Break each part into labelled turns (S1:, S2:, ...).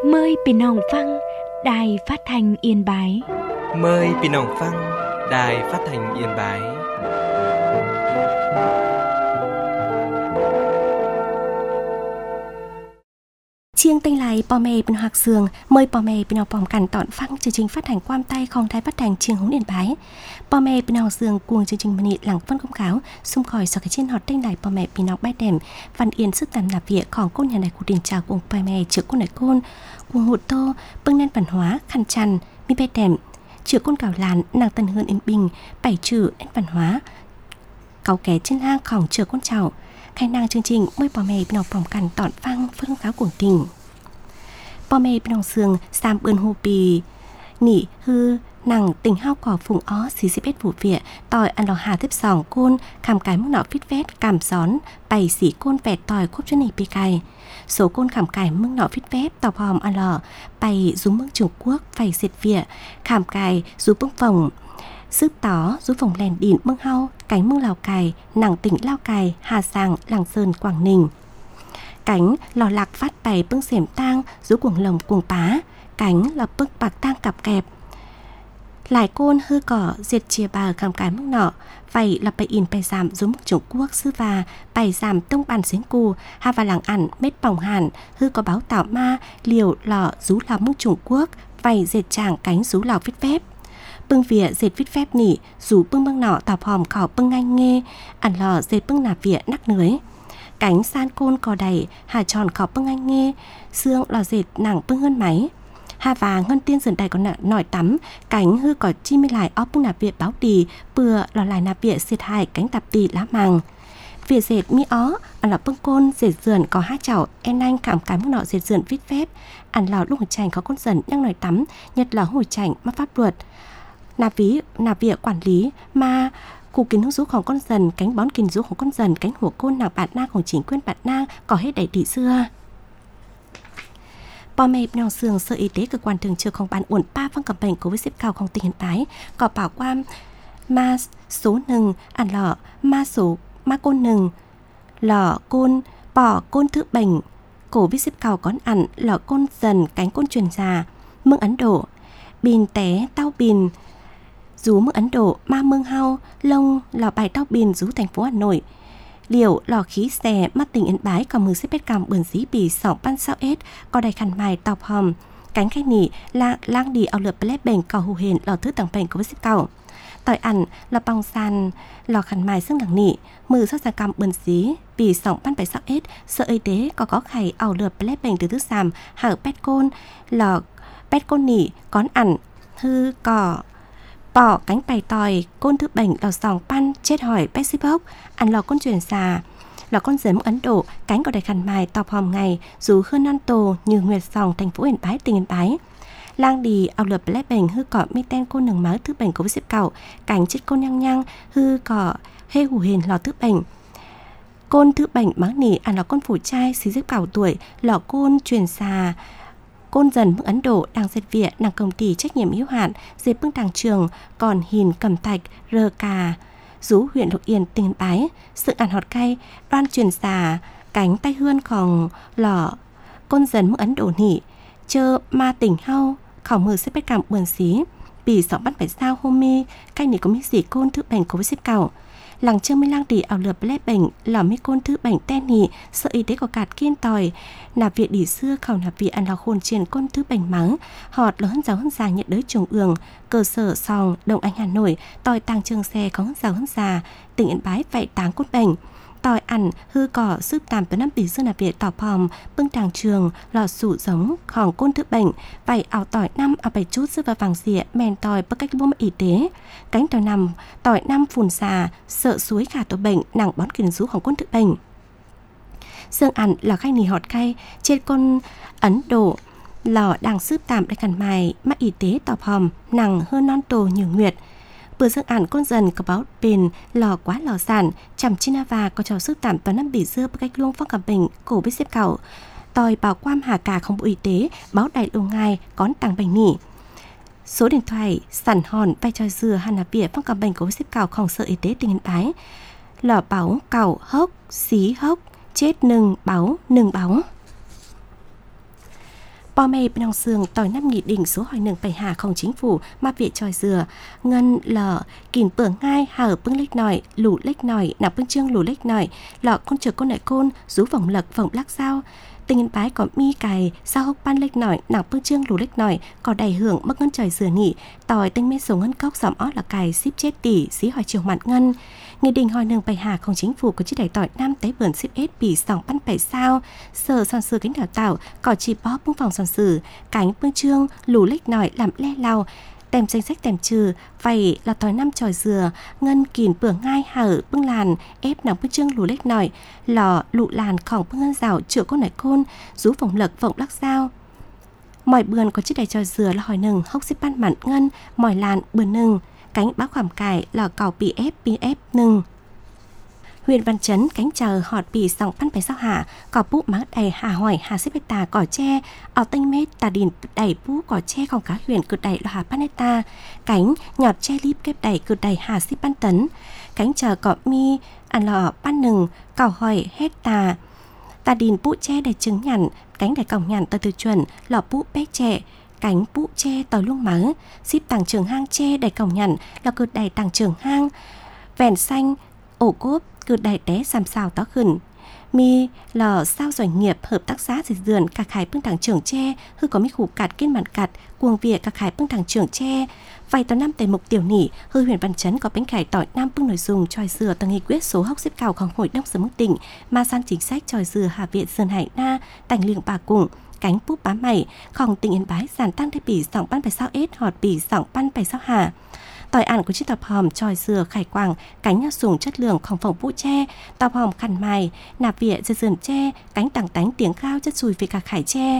S1: Mờiพี่น้องฟังđài phát thanh Yên Bái.
S2: Mời พี่น้องฟัง Đài Phát thanh Yên Bái.
S3: Chiêng tênh lại bò mè bên Hoạt Sường mời bò mè bên học vòng cản tọn phăng chương trình phát hành quam tay không thái phát hành chiêng hướng Yên Bái. Bò mè bên Hoạt Sường cuồng chương trình mani lặng phân công cáo xung khỏi sau cái trên hot tênh lại bò mè bên học bãi đèm văn yên sức tàn nạp víaของcôn nhà này của đình chào cùng bò mè chữa côn này côn cuồng hụt tô bưng nét văn hóa khăn chăn mi bãi đèm chữa côn cào làn nàng tân hơn yên bình bảy chữ nét văn hóa cáu ké trên hangของchữa côn chào khai năng chương trình mời bò mè bên học vòng cản tọn phăng phân công cáo cuồng tình. Bò mè bên Hoạt Sường sam bươn hô bì nỉ hư nàng tình hao cỏ phùng ó xí xí bết vụ vịa tỏi ăn lò hà tiếp sòng côn khảm cái mức nọ phít vét cảm gión bày xỉ côn vẹt tỏi khúc chân nỉ bì cài số côn khảm cái mức nọ phít vét tọc hòm ăn lò bày rú mức Trung Quốc phải diệt vịa khảm cái rú bưng phồng sức tó rú phồng lèn đỉn mương hau cánh mương Lào Cai nàng tỉnh Lào Cai Hà Giang Lạng Sơn Quảng Ninh cánh lò lạc phát bày bưng xẻm tang rú cuồng lồng cuồng pá cánh là bưng bạc tang cặp kẹp lại côn hư cỏ diệt chia bà khám cái mức nọ vậy là bày in bày giảm rú mức Trung Quốc sư và bày giảm tông bàn xuyến cù ha và làng ẩn mết bỏng hẳn hư có báo tạo ma liều lò rú lò mức Trung Quốc vậy diệt chàng cánh rú lò vít phép bưng vỉa diệt vít phép nỉ rú bưng bưng nọ tạp hòm khảo bưng anh nghe ẩn lò diệt bưng nạp vỉa nắc nưới cánh san côn cò đầy hà tròn khảo bưng anh nghe xương lò dệt nàng bưng hơn máy hà và ngân tiên dần đầy còn nổi tắm cánh hư có chi mi lại óp bưng nạp vỉa báo tì bừa lò lại nạp vỉa xiết hai cánh tạp tì lá màng vỉa dệt mi ó ăn lò bưng côn dệt dườn có hai chảo en anh cảm cái mức nọ dệt dườn vít phép ăn lò lúc hồi chành có con dần nhang nổi tắm nhật lò hồi chành mắc pháp luật nạp vỉa quản lý mà cụ kiến hữu rúของcon dần cánh bón kiến rúของcon dần cánh hùa côn nàng bạn nangของchính quyền bạn nang có hết đầy tỷ xưa. Bò mè bên Hoạt Sường Sở Y tế cơ quan thường trực không ban uẩn ba phong cầm bệnh Covid-19 cao không tình hiện tái có bảo quan ma số nừng ăn lọ ma số ma côn nừng lọ côn bỏ côn thứ bệnh Covid-19 cao có ăn lọ côn dần cánh côn truyền già mương Ấn Độ bìn té tao bìn rú mức Ấn Độ ma mương hao lông lò bài tao bìn rú thành phố Hà Nội liều lò khí xè mắt tỉnh Yên Bái còn mừng xếp bết cằm bườn dí bì sỏng ban sao ết có đầy khăn mài tọc hòm cánh khai nỉ lang đi ao lượt blép bền cò hù hền lò thứ tầng bền của xếp cầu tỏi ẩn lò bong sàn lò khăn mài xương đằng nỉ mừ sát ra cằm bườn dí bì sỏng ban bài sao ết Sở Y tế có khải ao lượt blép bền từ thứ sàm hở pet côn lò pet côn nỉ cón ẩn hư cỏ bỏ cánh bày tòi côn thứ bệnh lò sòng pan chết hỏi pexibok ăn lò côn truyền xà lò con dấn Ấn Độ cánh có đầy khăn mài tọc hòm ngày rú khơn non tổ như nguyệt sòng thành phố Yên Bái tỉnh Yên Bái lang đi ao lợp blép bệnh hư cọ mi ten côn nừng máu thứ bệnh Covid-19 cậu cánh chết côn nhăng nhăng hư cọ hê hù hền lò thứ bệnh côn thứ bệnh máu nỉ ăn lò con phủ trai xí xếp cào tuổi lò côn truyền xà côn dần mức Ấn Độ đang dệt vỉa nàng công ty trách nhiệm hữu hạn dệt bưng đàng trường còn hìn cầm thạch rờ cà rú huyện Lục Yên tỉnh Yên Bái sự ăn họt cay đoan truyền xà cánh tay hươn còn lò côn dần mức Ấn Độ nỉ chơ ma tỉnh hau khảo mờ xếp bết cảm bườn xí bì sọ bắt phải sao hôm mi cay nỉ có mi gì côn thứ bệnh của xếp cầu làng chơ mi lang đi ảo lượp blép bệnh lò mi côn thứ bệnh ten nỉ Sở Y tế có cạt kiên tòi nạp viện đi xưa khảo nạp viện ăn lò khôn trên côn thứ bệnh mắng họt lớn giáo hơn già nhiệt đới Trung ương cơ sở sòng Đông Anh Hà Nội tòi tăng trường xe có giáo hơn già tỉnh Yên Bái vậy táng côn bệnh tòi ẩn hư cỏ sức tàm tới năm bì xưa nạp viện tỏ phòm bưng tàng trường lò sụ giốngของcôn thứ bệnh vậy ảo tỏi năm ảo bảy chút xưa và vàng dịa mèn tòi bất cách buôn y tế cánh tòi nằm tỏi năm phùn xà sợ suối khả tổ bệnh nàng bón kiến rúของcôn thứ bệnh xương ẩn là khai nỉ họt cay trên con Ấn Độ lò đang sướp tạm để khẩn mài mắt y tế tọp hòm nàng hơn non tổ nhiều nguyệt bữa xương ẩn con dần có báo bền lò quá lò sản chằm china và có trò sướp tạm toàn năm bỉ dưa bất cách luông phong cảm bệnh cổ biết xếp cầu tòi bảo quam hà cả không bộ y tế báo đại lâu ngay cón tàng bệnh nỉ số điện thoại sẵn hòn vai trò dừa hàn nạp bịa phong cảm bệnh cổ biết xếp cầuของSở Y tế tỉnh Yên Bái lò báo cầu hốc xí hốc chết nừng báo Bò mê bên ông sương tỏi năm nghị định số hỏi nâng bày hà không chính phủ mà viện tròi dừa ngân lờ kìm bữa ngay hở bưng lếch nòi lũ lếch nòi nạp bưng trương lũ lếch nòi lọ con chờ con nại côn rú vòng lật vòng lắc sao tình yên bái có mi cài sao hốc ban lếch nòi nạp bưng trương lũ lếch nòi có đầy hưởng mất ngân tròi dừa nỉ tỏi tinh mê số ngân cốc giỏm ót là cài ship chết tỷ xí hỏi chiều mặt ngân nghị định hỏi nâng bày hà không chính phủ có chiếc đầy tỏi năm tế vườn ship ết bì sòng ban bảy sao sở sản sư cánh đào tạo có chỉ bó bưng phòng sản sử cánh bưng trương lũ lếch nòi làm le lao tem danh sách tem trừ vậy là tỏi năm tròi dừa ngân kìn bữa ngay hở bưng làn ép nằm bưng trương lũ lếch nòi lò lụ làn khỏng bưng ngân rào chữa con nải côn rú vòng lật vọng lắc sao mọi bườn có chiếc đầy tròi dừa là hỏi nừng hốc xếp ban mặn ngân mọi làn bườn nừng cánh bác khoảm cải lò cào pf nừng huyện Văn Chấn cánh chờ họt bì sòng pan phải sao hạ cỏ búp máng đầy hà hỏi hà xếp tà cỏ tre ao tinh mét tà đìn đầy bú cỏ tre còn cá huyện cực đầy là hà paneta cánh nhọt tre líp kép đầy cực đầy hà xếp pan tấn cánh chờ cỏ mi ăn lò pan nừng cỏ hỏi hết tà đìn bú tre đầy trứng nhằn cánh đầy còng nhằn tờ từ chuẩn lò bú bé trẻ cánh bú tre tờ lung mắng ship tàng trường hang tre đầy còng nhằn là cực đầy tàng trường hang vèn xanh ổ cốp cứ đại té xàm xào tó khẩn mi lò sao doanh nghiệp hợp tác xã dịch dườn cả khải bưng thẳng trưởng tre hư có mi khủ cạt kết mặn cạt cuồng việt cả khải bưng thẳng trưởng tre vài tàu năm tề mục tiểu nỉ hư huyện Văn Chấn có bánh khải tỏi nam bưng nội dùng tròi dừa tầng nghị quyết số hóc xếp càoของhội đông sở mức tỉnh mà san chính sách tròi dừa Hà Viện Sơn Hải Na tành liệng bà cùng cánh búp bá màyของtỉnh Yên Bái giàn tăng thay bỉ sòng ban bài sao ết họt bỉ sòng ban bài sao hà tỏi ản của chiếc tàu hòm tròi dừa khải quảng cánh nhau sùng chất lượngของphòng vũ tre tàu hòm khăn mài nạp vỉa dưa dườn tre cánh tảng tánh tiếng cao chất sùi về cả khải tre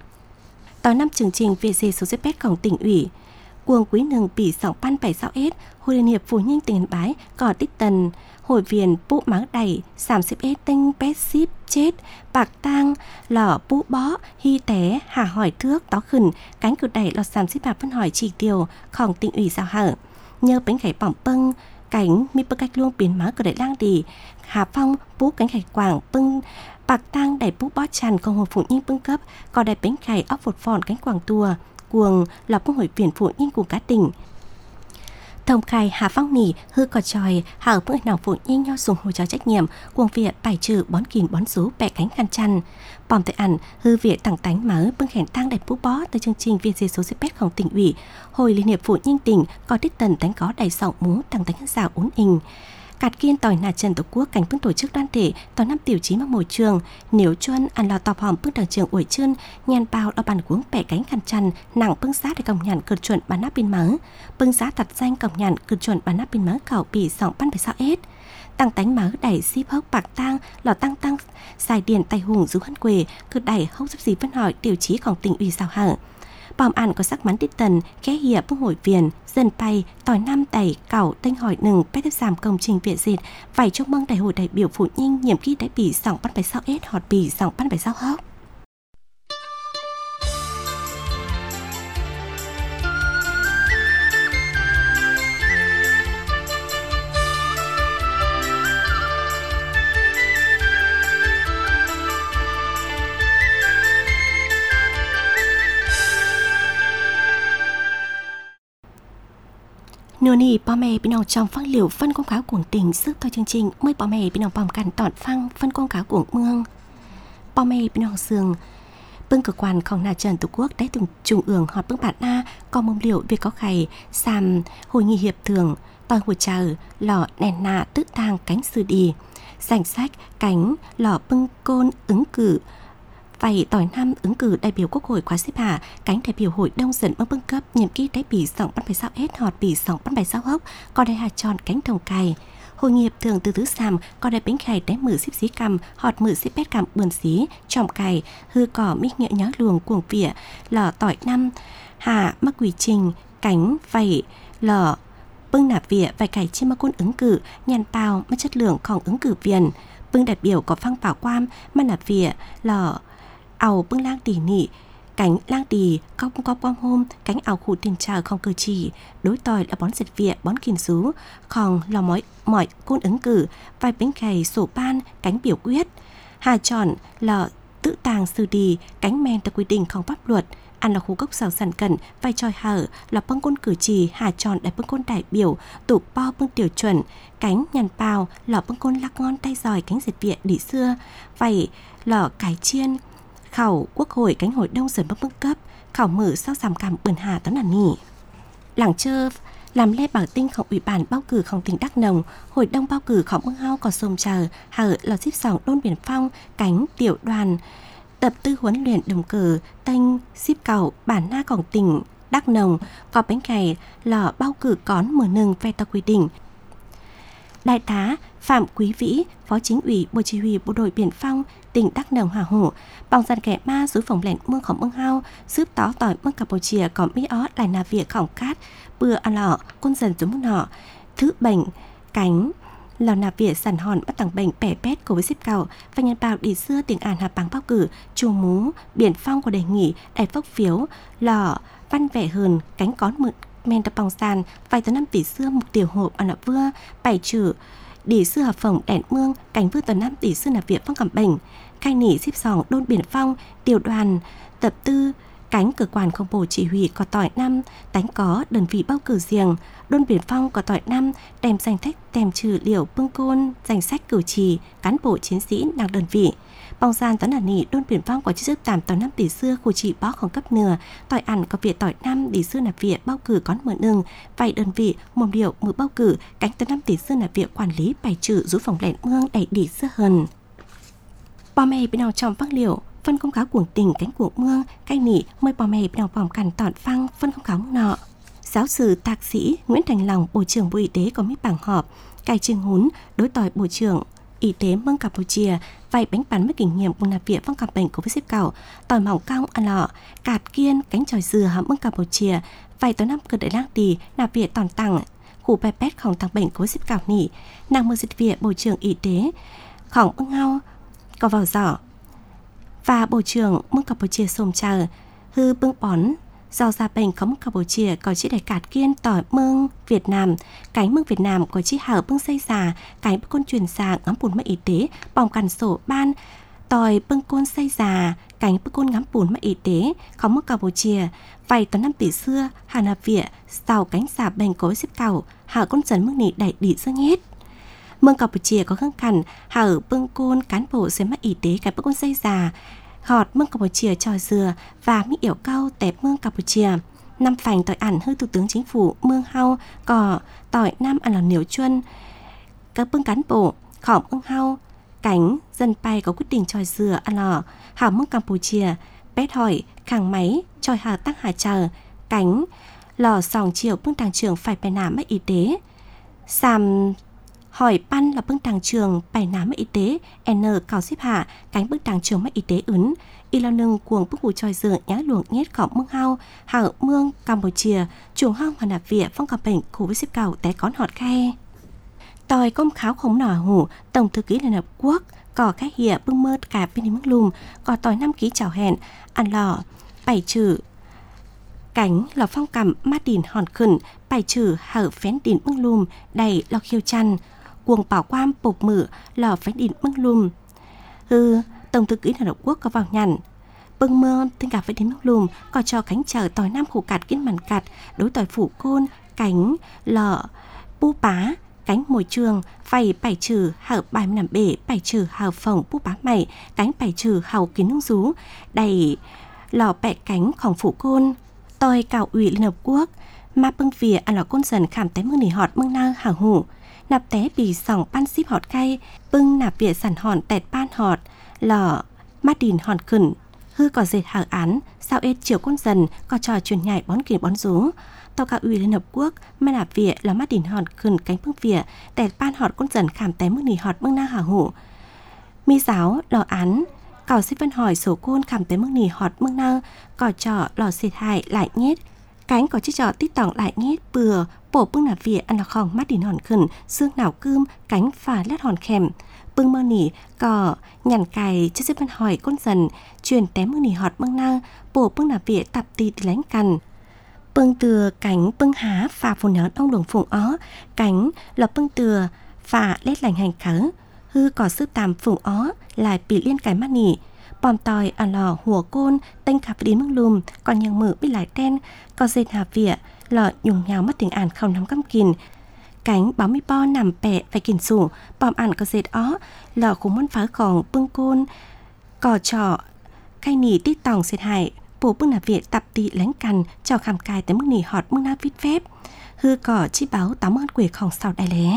S3: tỏi năm chương trình về gì số xếpของtỉnh ủy cuồng quý nừng bỉ sòng ban bảy sao ết hội liên hiệp phụ nhân tỉnh Yên Bái có tích tần hội viên bú máng đầy sàm xếp ết tinh pet ship chết bạc tang lò bú bó hy té hà hỏi thước tó khẩn cánh cực đẩy lọt sàm xếp bà phân hỏi chỉ tiêuของtỉnh ủy sao hở nhờ bánh khải bỏng pưng cánh mi bưng cách luôn biến má của đại lang đi Hà Phong bú cánh khải quảng pưng bạc tang đẩy bú bó tràn công hồ phụ nhân pưng cấp có đẩy bánh khải óc phột phòn cánh quảng tua cuồng là bưng hội viên phụ nhân cùng cá tỉnh thông khai Hà Phong nỉ hư cò tròi hở bưng nào phụ nhân nhau dùng hồi trò trách nhiệm cuồng việt bài trừ bón kìm bón rú bẹ cánh khăn chăn bòm tại ẩn hư việt tặng tánh mở bưng khẻn tăng đẩy bú bó từ chương trình viên dê số xếpของtỉnh ủy hội liên hiệp phụ nhân tỉnh có tích tần tánh có đầy sọng mú tặng tánh rào ún ình cạt kiên tỏi nà trần tổ quốc cảnh bưng tổ chức đoàn thể tỏi năm tiểu chí mà môi trường nếu chuân ăn lò tọp hòm bưng đảng trường ủi chân nhàn bao đo bàn cuống bẻ cánh khăn chăn nặng bưng giá để còng nhàn cực chuẩn bán nắp pin mớ bưng giá thật danh còng nhàn cực chuẩn bán nắp pin mớ cẩu bì sòng ban phải sao ết tăng tánh mớ đẩy ship hốc bạc tang lò tăng xài điền tay hùng rú hân quề cứ đẩy hốc giúp gì phân hỏi tiểu chíของtỉnh ủy sao hở bòm ăn có sắc mắn tích tần ghé hìa bưng hội viên dần bay tỏi năm đẩy cẩu tinh hỏi nừng bé tiếp giảm công trình viện dệt vài chúc mừng đại hội đại biểu phụ nhân nhiệm kỳ đại bỉ sòng ban bài sao ết họt bỉ sòng ban bài sao hốc nô nì bò mè bên nào trong phăng liều phân công cáo cuồng tình sức thôi chương trình mới bò mè bên nào bòm cằn tọt phăng phân công cáo cuồng mương bò mè bên nào sườn bưng cơ quanของnà trần tổ quốc đấy từng trung ương họp bưng bạn na có mông liệu việc có khải sàm hội nghị hiệp thường tỏi hồi chờ lọ nèn nà tức tang cánh sư đi danh sách cánh lọ bưng côn ứng cử vậy tỏi năm ứng cử đại biểu quốc hội khóa xếp hạ cánh đại biểu hội đông dân bưng cấp nhiệm kỳ đại bỉ sòng ban bài sao ết họt bỉ sòng ban bài sao hốc có đại hà tròn cánh đồng cài hội nghiệp thường từ thứ sàm có đại bánh khải đáy mử xíp xí cầm họt mử xíp bét cầm bườn xí tròm cài hư cỏ mít nhẹ nhó luồng cuồng vỉa lò tỏi năm hạ mắc quỷ trình cánh vậy lò bưng nạp vỉa vài cải chim mắc côn ứng cử nhàn bao mất chất lượngของứng cử viên bưng đại biểu có phăng bảo quam mà nạp vỉa lò ảo bưng lang tỉ nị cánh lang tỉ có bom hôm cánh ảo khủ tiền trà không cử chỉ đối tỏi là bón dịch vịa bón kìm rú còn là mọi côn ứng cử vài bánh cày sổ ban cánh biểu quyết hà tròn là tự tàng xử lý cánh men theo quy địnhของpháp luật. Ăn là khu gốc sào sản cận vai trò hở là bưng côn cử chỉ hà tròn đại bưng côn đại biểu tụ po bưng tiểu chuẩn cánh nhàn bào lò bưng côn lắc ngon tay giỏi cánh diệt viện đi xưa vậy lò cái chiên khẩu quốc hội cánh hội đông dần bưng cấp khảo mở sau giảm cảm bươn hà tấn là nỉ làng chơ làm lê bảo tinhของủy ban bầu cửของtỉnh Đắk Nông, hội đồng bầu cửของMương Hao có sôm chờ hở lò xếp sòng đôn biển phong cánh tiểu đoàn tập tư huấn luyện đồng cử tênh ship cầu bản naของtỉnh Đắk Nông có bánh cày lò bầu cử cón mở nừng về theo quy định. Đại tá Phạm Quý Vĩ, Phó Chính ủy Bộ Chỉ huy Bộ đội Biên phong tỉnh Đắk Nông Hà Hổ, bằng dàn kẻ ma dưới phòng lệnh mươngของMương Hao, giúp tỏ tỏi mương Campuchia có mỹ ó lại là việc khổng cát, bừa ăn lọ, côn dần xuống nọ, thứ bệnh, cánh, lò nạp việc sản hòn bắt tặng bệnh bẻ bét của với ship cầu và nhân bào đi xưa tiếng Ản Hà Bằng bầu cử, chùa mú, Biên phong của đề nghị, đại phốc phiếu, lò, văn vẻ hơn, cánh cón mượn men tập bóng sàn vài tới 5 tỷ xưa mục tiểu hộp ăn vừa bảy trừ đi xưa hợp phòng đèn mương cảnh vương tới 5 tỷ xưa nạp viện phong cầm bệnh khai nỉ xếp sòng đôn biển phong tiểu đoàn tập tư cánh cơ quan không bộ chỉ huy có tỏi năm đánh có đơn vị bầu cử riêng đôn biển phong có tỏi năm đem danh sách tem trừ liệu bưng côn danh sách cử chỉ cán bộ chiến sĩ đang đơn vị bong gian tấn là nỉ đôn biển phong có chức sức tạm tỏi 5 tỷ xưa khu chỉ bó không cấp nửa tỏi ăn có việc tỏi năm đi xưa nạp viện bầu cử có mở nương vậy đơn vị mồm điệu mở bầu cử cánh tới 5 tỷ xưa nạp viện quản lý bài trừ rút phòng lẹn mương đẩy đi xưa hơn bò mè bên nào trong phát liệu phân công cáo cuồng tình cánh cuồng mương cay nỉ mời bò mè bên nào vòng cản tọn phăng phân công cáo nọ giáo sư thạc sĩ Nguyễn Thành Long Bộ trưởng Bộ Y tế có mấy bảng họp cài trường hún đối tỏi Bộ trưởng Y tế mương Campuchia vậy bánh bắn với kinh nghiệm của nạp viện phong cầm bệnh của ship cầu tỏi mỏng cong ăn lọ cạt kiên cánh tròi dừa hầm mương Campuchia vậy tới năm cơ đại lang tì nạp viện toàn tặng khu pepetของtăng bệnh của ship cầu nỉ nàng mơ dịch viện Bộ trưởng Y tếของmương Hao có vào giỏ và Bộ trưởng mương Campuchia xôm chờ hư bưng bón do gia bệnh có mương Campuchia có chỉ để cạt kiên tỏi mương Việt Nam cánh mương Việt Nam có chỉ hở bưng xây già cánh bưng côn truyền già ngắm bùn máy y tế bỏng cằn sổ ban tỏi bưng côn xây già cánh bưng côn ngắm bùn máy y tế có mương Campuchia vậy tới 5 tỷ xưa hà nạp viện sau cánh xà bệnh có ship cầu hở con dần mương nỉ đẩy đi dương hết mương Campuchia có kháng cằn hở bưng côn cán bộ xây máy y tế cánh bưng côn xây già họt mương Campuchia tròi dừa và mỹ yểu cao tép mương Campuchia năm phành tỏi ản hư thủ tướng chính phủ mương Hao có tỏi năm ăn là niếu chuân các bưng cán bộ khỏng mương Hao cánh dân bay có quyết định tròi dừa ăn lò hảo mương Campuchia bét hỏi khang máy tròi hà tắc hà chờ cánh lò sòng chiều bưng tàng trường phải bài nám y tế sàm hỏi pan là bưng tàng trường bài nám y tế n cao xếp hạ cánh bưng tàng trường y tế ứng y lao nâng cuồng bức hủ tròi dừa nhá luồng nhét khỏng mương Hao hảo mương Campuchia chuồng hong hà nạp viện phong cầm bệnh khu với ship cầu té cón họt khe tòi công kháo không nỏ hủ tổng thư ký Liên Hợp Quốc có cái hìa bưng mơ cả bên mương lùm có tòi 5 ký chảo hẹn ăn lò bảy trừ cánh lò phong cầm mát đìn hòn khẩn bảy trừ hở phén đìn mương lùm đầy lò khiêu chăn cuồng bảo quam bột mử lò phén đìn mương lùm tổng thư ký Liên Hợp Quốc có vào nhằn bưng mơ tinh cả với đến mương lùm có cho cánh chở tòi 5 khủ cạt kiến màn cạt đối tòi phủ côn cánh lò pu bá cánh môi trường phải bảy trừ hở bài nằm bể bảy trừ hở phòng pu bá mày cánh bảy trừ hậu kiến nung rú đầy lò bẹ cánhของphủ côn tòi cạo ủy Liên Hợp Quốc mà bưng vỉa ăn lò côn dần khảm té mương nỉ họt mương na hả hủ nạp té bì sòng pan ship họt cay bưng nạp vỉa sản hòn tẹt pan họt lò mát đìn hòn khẩn hư có dệt hở án sao ết chiều côn dần có trò truyền nhảy bón kìm bón rú tàu cả ủy Liên Hợp Quốc mà nạp vỉa là mát đìn hòn khẩn cánh bưng vỉa tẹt pan họt côn dần khảm té mương nỉ họt mương na hả hủ mi giáo lò án cỏ xếp văn hỏi số côn khảm té mương nỉ họt mương na cỏ trò lò xịt hại lại nhét cánh có chiếc trò tít tỏng lại nhét bừa bổ bưng nạp vỉa ăn là khòng mát đìn hòn khẩn xương nào cơm cánh phà lét hòn khèm bưng mơ nỉ cỏ nhằn cài chiếc xếp văn hỏi côn dần truyền té mương nỉ họt mương na bổ bưng nạp vỉa tập tì lánh cằn bưng từa cánh bưng há phà phù nhớ đông luồng phùng ó cánh là bưng từa phà lét lành hành khớ hư có sức tàm phùng ó lại bị liên cái mắt nỉ Bòm tòi ở lò hùa côn, tên khắp đi mưng lùm, còn nhàng mở bị lại đen, có dệt hà vỉa, lò nhung nhào mất tiếng ản không nắm căm kìn. Cánh báo mi bo nằm bẹ phải kìn sủ, bòm ản có dệt ó, lò khủng môn phá còn bưng côn, cò trọ, khay nỉ tít tòng dệt hại, bố bưng nà viện tập tị lánh cằn, cho khám cài tới mức nỉ họt mưng na vít phép. Hư cỏ chi báo 80 quỷ không sau đại lé.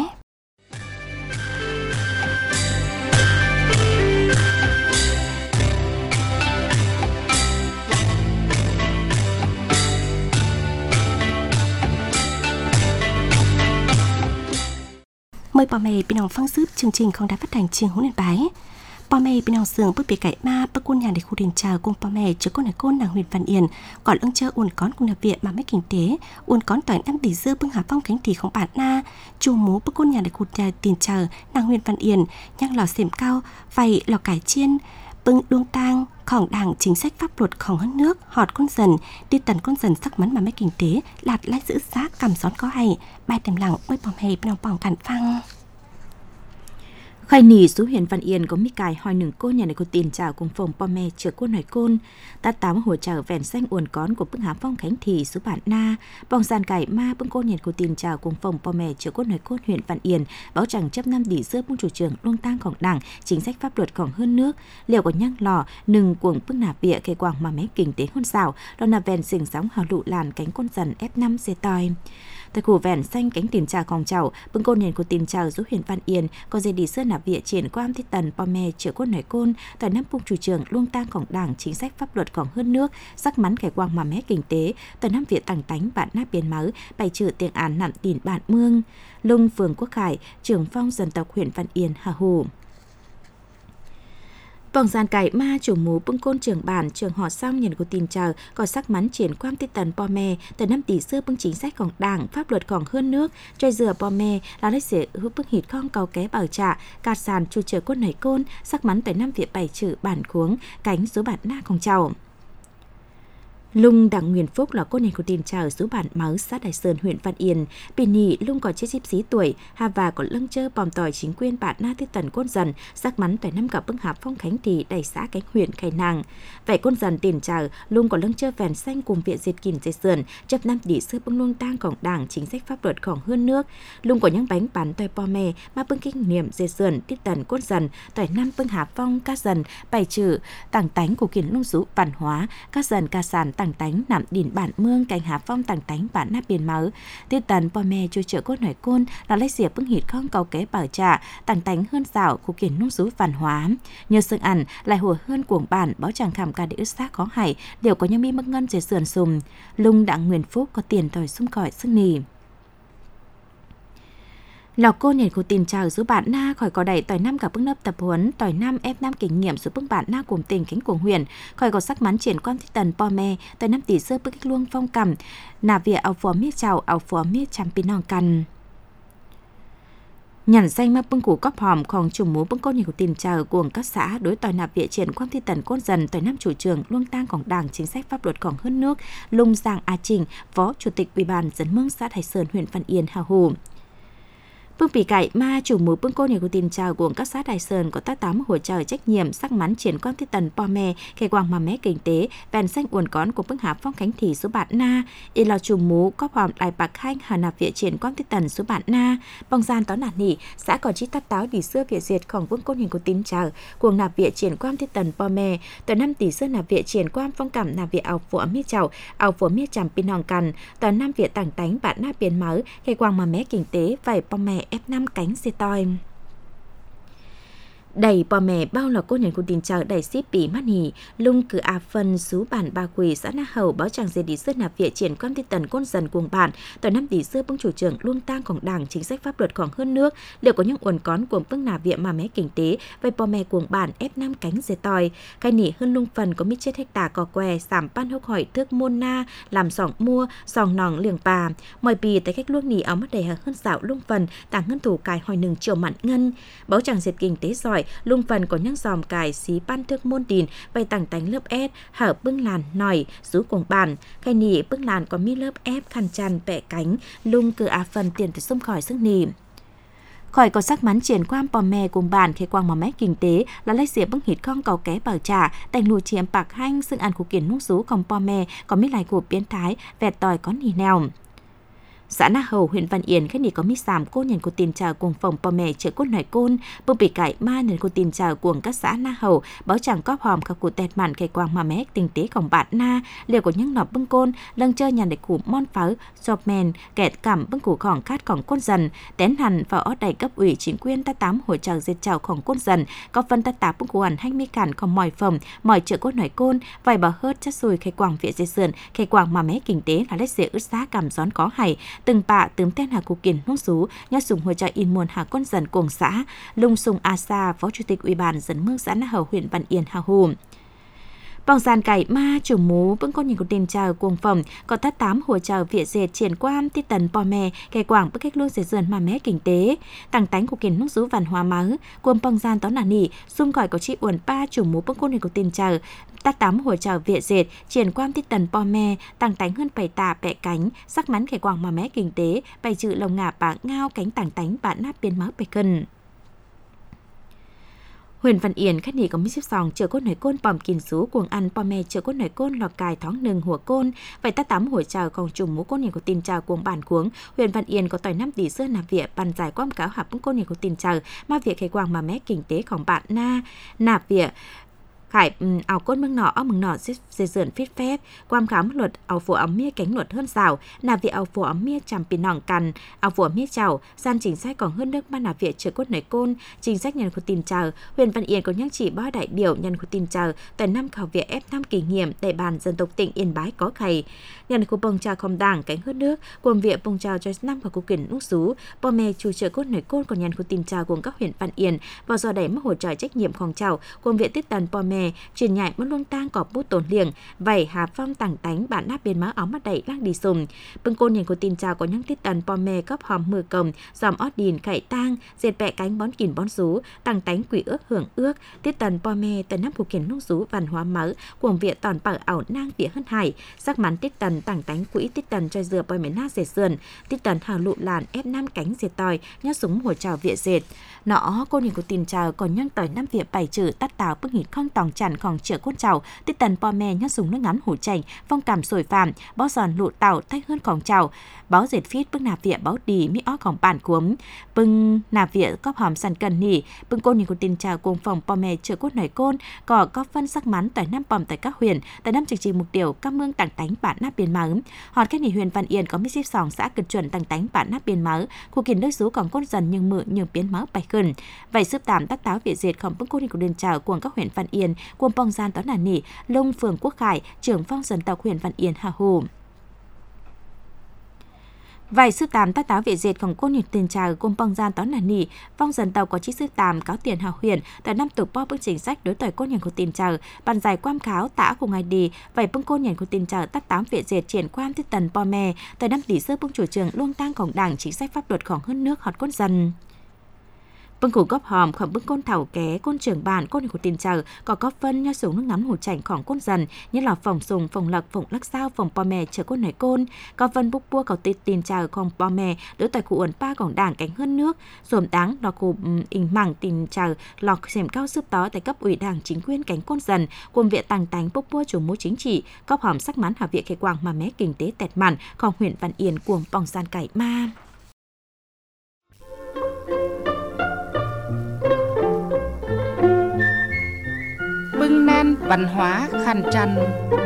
S3: Mời bà mẹ bên ông phăng giúp chương trình không đã phát hành trường Hữu Nền Bái. Bà mẹ bên ông sường bước bị cải ma bắc quân nhà để khu đền chào cùng bà mẹ chứa con này côn nàng huyện Văn Yên còn ưng chơi uốn cón cùng nhà viện mà mấy kinh tế uốn cón toàn em tỷ dưa bưng hà phong cánh thì không bản na chu mú bắc quân nhà để khu nhà tiền chờ nàng huyện Văn Yên nhang lò xềm cao vầy lò cải chiên bưng đuông tang khổng đảng chính sách pháp luật khổng hơn nước họt con dần đi tần con dần sắc mắn mà mấy kinh tế lạt lái giữ giá cầm xón có hay bài tèm lặng mới bà mẹ bên ông bỏng cản phăng.
S4: Khai nỉ số huyện Văn Yên có mi cài hoi nừng côn nhà này có tiền chào cùng phòng po me chữa côn hỏi côn ta tám hỗ trợ vẹn xanh uốn cón của bưng há phong khánh thị số bản na bong gian cải ma bưng côn nhà có tiền chào cùng phòng po me chữa côn hỏi côn huyện Văn Yên báo chẳng chấp năm đỉ dưa bưng chủ trưởng luông tangของđảng chính sách pháp luậtของhơn nước liệu có nhang lò nừng cuồng bưng nạp bịa cây quàng mà mé kinh tế hôn xảo đó là vẹn sình sóng hào lụ làn cánh côn dần F5 xe toi. Tại khu vẹn xanh cánh tiền tràของchậu bưng côn nền của tiền trà giúp huyện Văn Yên có dây đi sơn nạp viện triển qua thiết tần po me chữa côn nổi côn tại năm phung chủ trường luông tangของđảng chính sách pháp luậtของhơn nước sắc mắn khải quang mà mé kinh tế tại năm viện tàng tánh bạn nát biên máu bày trừ tiền án nặng tiền bạn mương lung phường Quốc Khải trưởng phong dân tộc huyện Văn Yên Hà Hồ. Vòng gian cải ma chủ mú bưng côn trường bản trường họ xong nhận của tin chờ có sắc mắn triển quan tiết tần po me từ năm tỷ xưa bưng chính sáchของđảng pháp luậtของhơn nước chơi dừa po me là lấy sẽ hữu bưng hít khong cầu ké bảo trả cạt sàn chu chờ côn nảy côn sắc mắn tới năm viện bảy chữ bản khuống cánh số bản naของchậu. Lung đặng Nguyên Phúc là cô này của tiền trào số bản máu xã Đại Sơn huyện Văn Yên. Bị nhị lung có chết xí tuổi, hà và có lưng chơ bòm tỏi chính quyền bạn na tiết tần côn dần, sắc mắn tại năm gặp bưng hạp phong khánh thị đầy xã cánh huyện khai nàng. Vậy côn dần tiền trào lung có lưng chơ vèn xanh cùng viện diệt kìm dây sườn, chấp năm đỉ sư bưng luông tangของđảng chính sách pháp luậtของhơn nước. Lung có những bánh bán tỏi po me mà bưng kinh nghiệm dây sườn tiết tần côn dần, tại năm bưng hạp phong ca dần bày trừ tàng tánh của kiến lung sú văn hóa, ca dần ca sàn tàng tánh nằm đỉnh bản mương cành hà phong tàng tánh bản nát biên máu tiết tần po me chui chợ cốt nổi côn là lấy diệp bưng hít không cầu ké bảo trả tàng tánh hơn xảo của kiến nung sú văn hóa nhờ sự ăn lại hùa hơn cuồng bản báo chẳng khảm ca để ướt xác khó hải đều có những mi mất ngân dưới sườn sùm lung đặng Nguyên Phúc có tiền tỏi xung cỏi sức nì. Lò cô nhìn của tiền chào giúp bạn na khỏi có đẩy tỏi năm cả bước lớp tập huấn tỏi năm F5 kinh nghiệm giúp bước bạn na cùng tình cánh cuồng huyền khỏi có sắc mắn triển quan thích tần po me tỏi năm tỷ sơ bước kích luông phong cầm nà vỉa áo phó miết chào áo phó miết chăm pin nòng căn nhận danh mà bưng củ cóp hòmของchủ mú bưng cô nhìn của tiền chào cuồng các xã đối tỏi nạp vỉa triển quan thích tần côn dần tỏi năm chủ trường luông tangของđảng chính sách pháp luậtของhơn nước lung giang a trình phó chủ tịch ủy ban dân mương xã Thái Sơn huyện Văn Yên Hà Hồ. Bưng bị cải ma chủ mú bưng cô này của tiền chào của các xã Đại Sơn có tác tám hỗ trợ trách nhiệm sắc mắn triển quan thiết tần po me kẻ quàng mà mé kinh tế vẹn xanh uốn cón của bưng hạp phong khánh thị số bản na y là chủ mú có hòm đại bạc khanh hà nạp viện triển quan thiết tần số bản na bong gian tón nản nỉ xã có chi tát táo đi xưa viện diệtของbưng cô này của tiền chào của nạp viện triển quan thiết tần po me tờ 5 tỷ xưa nạp viện triển quan phong cảm nạp viện áo phủa miết chào áo phủa miết chằm pin hòn cằn tờ 5 viện tảng tánh bạn na biến máu kẻ quàng mà mé kinh tế vài po me F5 cánh xe toi. Đầy bò mẹ bao là cô nhận của tiền chào đầy ship bị mắt hỉ lung cử a phân sú bản ba quỳ xã Na Hầu báo chẳng dây đi sớt nạp viện triển quan thiết tần côn dần cuồng bản tỏi năm tỷ xưa bưng chủ trưởng luông tangของđảng chính sách pháp luậtของhơn nước liệu có những uốn cón của bưng nạp viện mà mé kinh tế vay bò mẹ cuồng bản F5 cánh dây toi cái nỉ hơn lung phần có mít chết hecta cò què sảm pan hốc hỏi thước môn na làm sòng mua sòng nòng liềng bà mọi bì tại cách luông nỉ áo mất đầy hơn xạo lung phần tàng ngân thủ cài hỏi nừng chiều mặn ngân báo chẳng diệt kinh tế giỏi lung phần có những dòm cài xí ban thước môn đìn vay tàng tánh lớp S hở bưng làn nòi rú cuồng bản khai nỉ bưng làn có mi lớp F khăn chăn bẹ cánh lung cử a phần tiền từ xông khỏi sức nỉ khỏi có sắc mắn triển quan bò mè cùng bản khi quang mà mé kinh tế là lấy diệp bưng hít con cầu ké bảo trả thành lùi chiếm bạc hanh xưng ăn của kiến nút rú còn bò mè có mấy lại của biến thái vẹt tòi có nì nèo. Xã Na Hầu, huyện Văn Yên, khách này có mít giảm cô nhận của tiền trào cùng phòng bò mè chợ cốt nải côn, bưng bị cải ma nhận của tiền trào cùng các xã Na Hầu, báo chẳng cóp hòm các cụ tẹt mạn cây quang mà mé tinh tếของbạn na, liều của những nọp bưng côn, lâng chơi nhàn để cụ mon pháo, chọc mèn, kẹt cảm bưng cụของkhátของcôn dần, tén hẳn vào ót đầy cấp ủy chính quyền ta tám hội trào diệt tràoของcôn dần, có phân ta tám bưng cụ hẳn hanh mi cảnของmỏi phẩm, mỏi chợ cốt nải côn, vài bảo hớt chất xùi cây quang viện dệt sườn, cây quang mà mé kinh tế là lấy dễ ướt giá cảm gión có hay từng bạ tướm tên hà cụ kiền nông sú nhát sùng hồi trại in muôn hà con dần cùng xã lung sùng a sa phó chủ tịch ủy ban dân mương xã Na Hầu huyện Văn Yên hà hù bằng dàn cải ma chủ mú vẫn có nhìn của tiền trào cuồng phẩm có tất tám hồi trào viện dệt triển quan tít tần bò mè cây quảng bất cách luôn dệt dần mà mé kinh tế tăng tánh của kiền nông sú văn hóa máu cuồng bằng gian tón là nỉ xung gọi có chị uẩn ba chủ mú vẫn có nhìn của tiền trào tất tám hồi trào viện dệt triển quan tít tần bò mè tăng tánh hơn bảy tà bẹ cánh sắc mắn cây quảng mà mé kinh tế bày trừ lồng ngà bả ngao cánh tảng tánh bạn nát biên máu bày cân. Huyện Văn Yên khách này có mấy xếp sòng chợ cốt nổi côn bòm kín sú cuồng ăn bò mè chợ cốt nổi côn lọt cài thóng nừng hùa côn vậy ta tắm hồi trào còn trùng mũ côn này của tin trào cuồng bản cuống huyện Văn Yên có tỏi 5 tỷ xưa nạp viện bàn giải quảng cáo hạp côn này của tin trào mà việc khai quang mà mé kinh tếของbạn na nạp viện khải ảo côn mương nọ mương nọ dây dườn phết phép quan khám luật ảo phổ ấm mía cánh luật hơn rào nạp viện ảo phổ ấm mía chằm pin nòng cằn ảo phổ mía chảo gian chính sách còn hơn nước ban nạp viện chợ cốt nổi côn chính sách nhân của tin trào huyện Văn Yên có nhắc chỉ bao đại biểu nhân của tin trào tại năm khảo viện F5 kỷ niệm đại bàn dân tộc tỉnh Yên Bái có khầy nhân của bông trà không đảng cánh hơn nước quân viện bông trào cho năm của cục kiển nút sú bò mè chủ chợ cốt nổi côn còn nhân của tin trào cùng các huyện Văn Yên vào do đẩy mất hỗ trợ trách nhiệmของtrào quân viện tiết tần bò mè truyền nhại mất luông tang cọp bút tổn liềng vảy hà phong tảng tánh bạn nát bên má áo mắt đẩy lăng đi sùng bưng côn nhìn của tin trào có những tiết tần bò mè cấp hòm mưa cồng dòm ót đìn khải tang dệt bẹ cánh bón kìn bón rú tảng tánh quỷ ước hưởng ước tiết tần bò mè tần nắp của kiển nông rú văn hóa máu cuồng viện tòn bảo ảo nang vía hơn hải sắc mắn tiết tần tảng tánh quỹ tiết tần cho dừa bò mè nát dệt sườn tiết tần hào lụ làn ép năm cánh dệt tòi nhát súng hồi trào viện dệt nọ cô nhìn của tin trào còn nhang tỏi năm viện bảy chữ tắt táo bức nghịch không tòng chản còn chữa côn trào tiết tần bò mè nhát súng nước ngắn hủ chảnh phong cảm sồi phàm bó giòn lụ tảo tách hơnของtrào báo dệt phít bức nạp viện báo đi mỹ óของbản cuống bưng nạp viện cóp hòm sàn cần nỉ bưng côn nhìn của tin trào cùng phòng bò mè chữa cốt nổi côn có góp phân sắc mắn tại năm bòm tại các huyện tại năm chương trình mục tiêu các mương tảng tánh bản nát biên máu hòn cách nỉ huyện Văn Yên có mấy xếp sòng xã cực chuẩn tảng tánh bản nát biên máu khu kiền nước rú còn côn dần nhưng mự nhưng biến máu bạch khẩn vậy xếp tạm tác táo viện dệtของbưng côn nhìn của đền trào cùng các huyện Văn Yên cùng bong gian tón là nỉ lông phường Quốc Khải trưởng phong dân tộc huyện Văn Yên hà hồ vậy sư tàm tác táo viện dệtของcôn nhật tiền trà cùng bong gian tón là nỉ phong dân tộc có chiếc sư tàm cáo tiền hà huyện tại năm tục po bức chính sách đối tỏi côn nhật của tiền trà bàn giải quam kháo tả cùng ngày đi vậy bưng côn nhật của tiền trà tác táo viện dệt triển quan tiết tần po mè tại năm tỷ sơ bưng chủ trường luông tangของđảng chính sách pháp luậtของhơn nước hot côn dần bưng củ góp hòm khoảng bưng côn thảo ké côn trưởng bản côn của tiền trào có góp phân nho súng nước ngắn hủ chảnhของcôn dần như là phòng sùng phòng lộc phòng lắc sao phòng bò mè chở côn nổi côn có phân búc bua có tiền tràoของbò mè đỡ tại cụ uẩn paของđảng cánh hơn nước dồn đáng lò cụ ình mảng tiền trào lọc xẻm cao sức tó tại cấp ủy đảng chính quyền cánh côn dần cùng viện tàng tánh búc bua chủ mũ chính trị góp hòm sắc mắn hạ viện khai quang mà mé kinh tế tẹt mặnของhuyện Văn Yên cuồng bong gian cải ma
S5: bưng nan văn hóa khăn trăn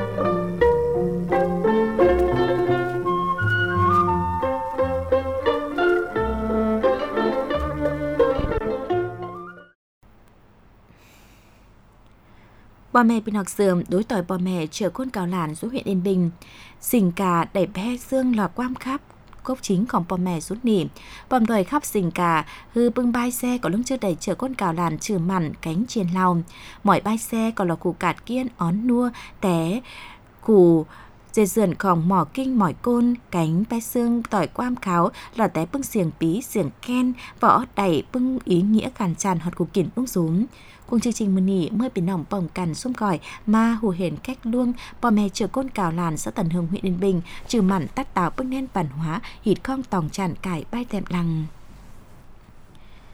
S4: bò mè pin học sườm đối tỏi bò mè chở côn cào làn xuống huyện Yên Bình sình cà đẩy bé xương lò quam khắp cốc chínhของbò mè rút nỉ bòm đòi khắp sình cà hư bưng bai xe có lưng chưa đẩy chở con cào làn trừ mặn cánh chiên lau mỏi bai xe có lò củ cạt kiên ón nua té củ dệt dườnของmỏ kinh mỏi côn cánh bai xương tỏi quam kháo lò té bưng xiềng pí xiềng ken vỏ đẩy bưng ý nghĩa càn tràn hot củ kiển ung rúm cùng chương trình mừng nỉ mới bị nòng bồng cằn xung còi ma hù hển cách luông bò mè chở côn cào làn xã Tần Hưng huyện Yên Bình trừ mặn tắt táo bưng nên văn hóa hít khong tòng tràn cải bay tèm lằng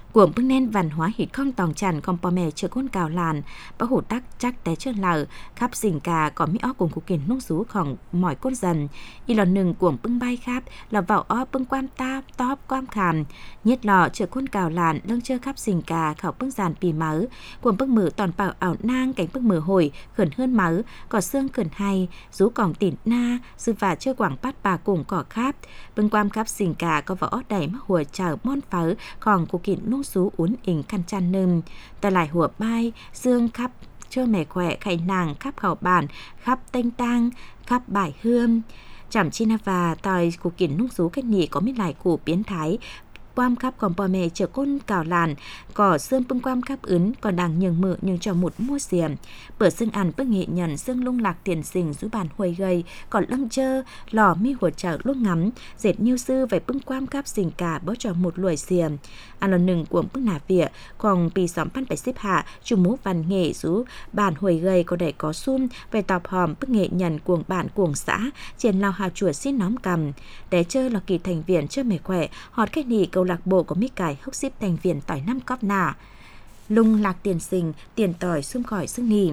S4: Cuồng bưng nên văn hóa hít không tòng chằn không po mè chưa côn cào làn bá hủ tắc chắc té chân lờ khắp xình cà có mỹ ó cùng cụ kiền nông rúของmỏi côn dần y lò nừng cuồng bưng bay khắp là vào ó bưng quan ta tóp quan khàm nhiệt lò chưa côn cào làn lưng chưa khắp xình cà khảo bưng giàn pì mớ cuồng bưng mử toàn bảo ảo nang cánh bưng mử hồi khẩn hơn mớ cỏ xương khẩn hay rú còng tỉn na sư và chơi quảng bát bà cùng cỏ khắp bưng quan khắp xình cà có vào ó đầy mắc hùa chở mon phớของcụ kiền nông rú uốn ỉnh khăn chăn nơm ta lại hùa bay dương khắp chơi mẹ khỏe khay nàng khắp khảo bản khắp tênh tang khắp bài hương chảm chi na và tòi cụ kiền nông rú cái nhị có biết lại cụ biến thái quam khắp còn bò mẹ chờ côn cào làn cỏ xương bưng quam khắp ứng còn đang nhường mự nhưng cho một mua xiềm bữa xương ăn bưng nghệ nhận xương lung lạc tiền sình rú bàn huầy gầy còn lăng chơ lò mi hột chợ lúc ngắm dệt nhiêu sư về bưng quam khắp sình cả bó cho một lùi xiềm ăn lần nừng của bưng nà vỉa còn pì xóm pan phải xếp hạ chủ mũ văn nghệ rú bàn huầy gầy có để có sum về tọp hòm bưng nghệ nhận cuồng bản cuồng xã trên lao hà chùa xin nóm cầm để chơi là kỳ thành viên chơi mẹ khỏe họt cái nỉ câu lạc bộ của Mít Cải hốc xếp thành viên tỏi năm cóp nà lung lạc tiền sình tiền tỏi xung khỏi xưng nỉ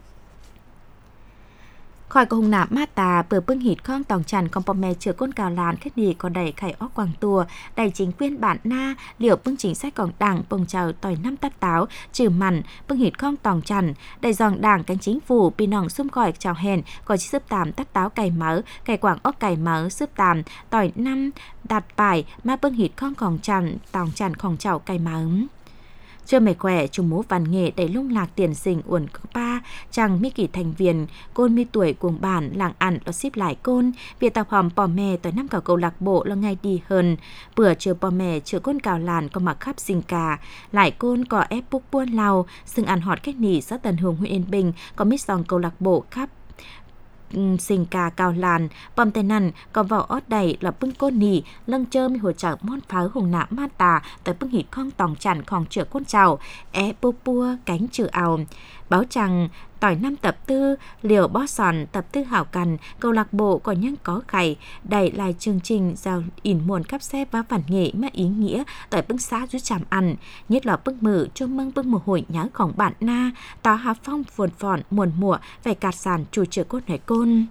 S4: khỏi có hùng nạp ma tà bờ bưng hít khong tòng chằn con pom mè chữa côn cào làn khách nỉ có đầy khải óc quàng tua đầy chính quyền bản na liệu bưng chính sách còn đảng bông chào tỏi năm tát táo trừ mặn bưng hít khong tòng chằn đầy dòng đảng cánh chính phủ pì nòng xung khỏi chào hèn có chỉ sướp tàm tát táo cày mớ cày quảng óc cày mớ sướp tàm tỏi năm đặt bài mà bưng hít khong còn chằn tòng chằn còn chào cày mớ chưa mày khỏe chủ mũ văn nghệ đầy lung lạc tiền sình uẩn pa chẳng mi kỳ thành viên côn mi tuổi cuồng bản làng ăn lo ship lại côn việc tập hòm pò mè tới năm cả câu lạc bộ là ngày đi hơn bữa chiều pò mè chữa côn cào làn có mặc khắp sình cà lại côn có ép búc buôn lau sừng ăn hot cách nỉ xã Tần Hùng huyện Yên Bình có mít dòng câu lạc bộ khắp sình cà cào làn bom tên nằn có vào ót đầy là bưng côn nỉ lâng chơ mi hồ chảo món pháo hùng nạm ma tà tới bưng hít khong tòng chản khong chữa côn chào é bô pua cánh chữ ảo báo chẳng tỏi năm tập tư liều bó sòn tập tư hảo cằn câu lạc bộ có nhân có khải đẩy lại chương trình giao ỉn muôn cắp xe và văn nghệ mà ý nghĩa tại bưng xã rút chạm ăn nhất là bưng mử cho mưng bưng mùa hội nhớของbạn na tỏ hà phong phồn phòn muôn mùa về cạt sàn chủ chữa cốt này côn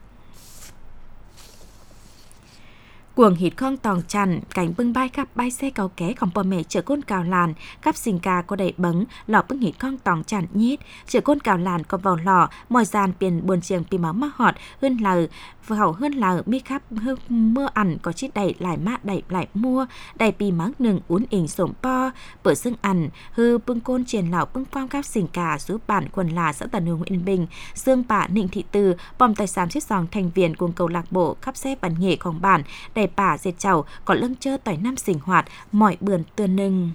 S4: cuồng hít khong tòng chằn cảnh bưng bay khắp bay xe cao kéของpò mẹ chở côn cào làn khắp sình cà có đầy bấng lò bưng hít khong tòng chằn nhít chở côn cào làn có vào lò mòi giàn tiền buồn chiềng pì máu mắc họt hơn lờ vào hơn lờ mi khắp mưa ẩn có chiếc đầy lại mát đầy lại mua đầy pì máu nừng uốn ỉnh sổm po bữa xương ẩn hư bưng côn triền lò bưng quang khắp sình cà giúp bản quần là xã Tần Hùng huyện Yên Bình xương bả Nịnh Thị Từ bom tài sản chiếc dòng thành viên cùng câu lạc bộ khắp xe bản nghệของbản đầy bà dệt chảo có lưng chơ tỏi năm sình hoạt mọi bườn tươn nưng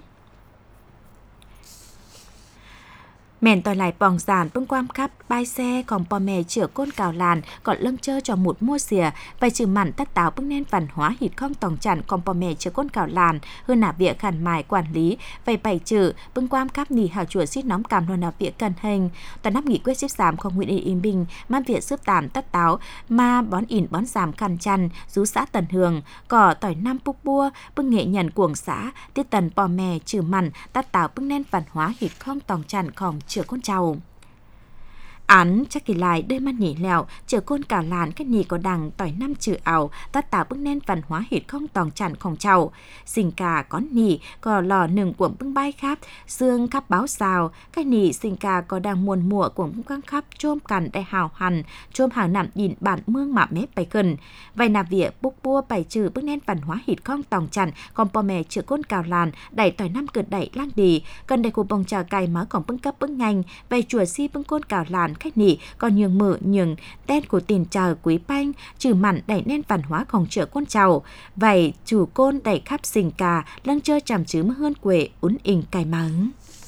S4: mền tỏi lại bòng giàn bưng quam khắp bay xe còn pò mè chữa côn cào làn còn lưng chơ cho một mua xìa vài trừ mặn tát táo bưng nên văn hóa hít khong tòng chặn còn pò mè chữa côn cào làn hơn nà vía khẩn mài quản lý vài bảy trừ bưng quam khắp nỉ hào chùa xít nóm cảm hơn nà vía cần hình toàn năm nghị quyết xếp giảm không nguyện yên bình man vía xếp tạm tát táo mà bón ỉn bón giảm khăn chăn rú xã Tần Hường cỏ tỏi năm búc bua bưng nghệ nhận cuồng xã tiết tần pò mè trừ mặn tát táo bưng nên văn hóa hít khong tòng chặn còn chữa con trâu án chắc kỳ lại đôi mắt nhỉ lẹo chở côn cào làn cái nhì có đằng tỏi năm chữ ảo tát táo bưng nên văn hóa hít không tòng chặn không trâu sình cà có nhì có lò nừng cuộn bưng bay khắp xương khắp báo xào cái nhì sình cà có đằng muôn mùa cuộn bưng căng khắp chôm cằn đại hào hằn chôm hàng nằm nhìn bản mương mạ mép bày gần vài nà vỉa búc bua bày trừ bưng nên văn hóa hít không tòng chặn còn pò mè chở côn cào làn đẩy tỏi năm cợt đẩy lang đi cần đầy của bông trà cày má còn bưng cấp bưng nhanh vài chùa si bưng côn cào làn khách nỉ còn nhường mỡ nhường đen của tiền chờ quý banh trừ mặn đẩy nên văn hóaของchợ con trầu vậy chủ côn đẩy khắp sình cà lăng chơi chằm chứ mơ hơn quệ uốn ỉnh cài mắng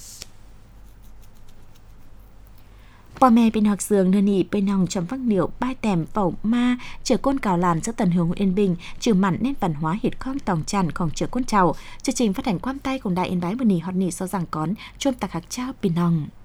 S4: pò mè bên học giường nơi nỉ bên hồng trầm vắc liệu bai tèm phẩu ma chợ côn cào làn xã Tần Hùng Yên Bình trừ mặn nên văn hóa hít khong tòng chằnของchợ côn trầu chương trình phát hành quam tay cùng đại yên bái bờ nỉ hot nỉ sau rằng cón chôm tạc hạc trao bên hồng